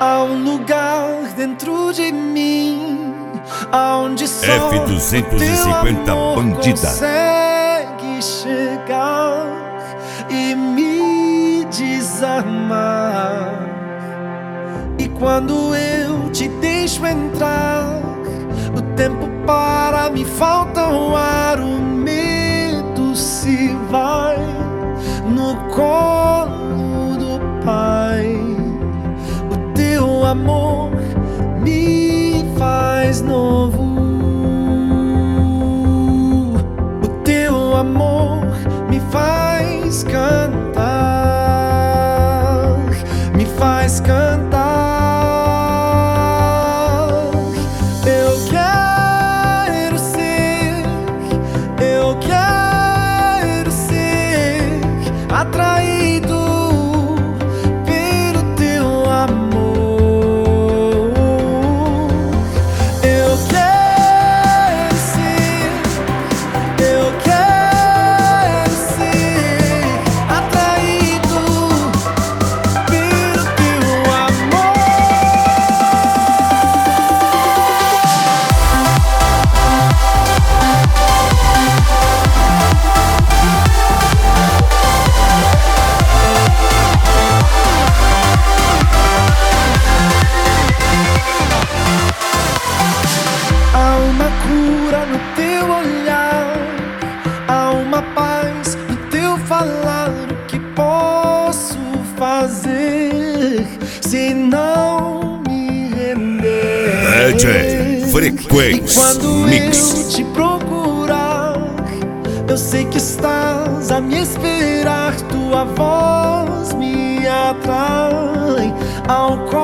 Há um lugar dentro de mim aonde só F250 o teu amor Bandida consegue chegar e me desarmar. E quando eu te deixo entrar, o tempo para, me falta o ar, o medo se vai no colo do Pai. O teu amor me faz novo. O teu amor me faz cantar, me faz cantar. Eu quero ser atraído pelo teu amor. Eu quero ser atraído pelo teu amor. Há uma cura no teu olhar, há uma paz no teu falar. O que posso fazer se não me render? DJ Frequência E quando Mix. eu te procurar, eu sei que estás a me esperar. Tua voz me atrai ao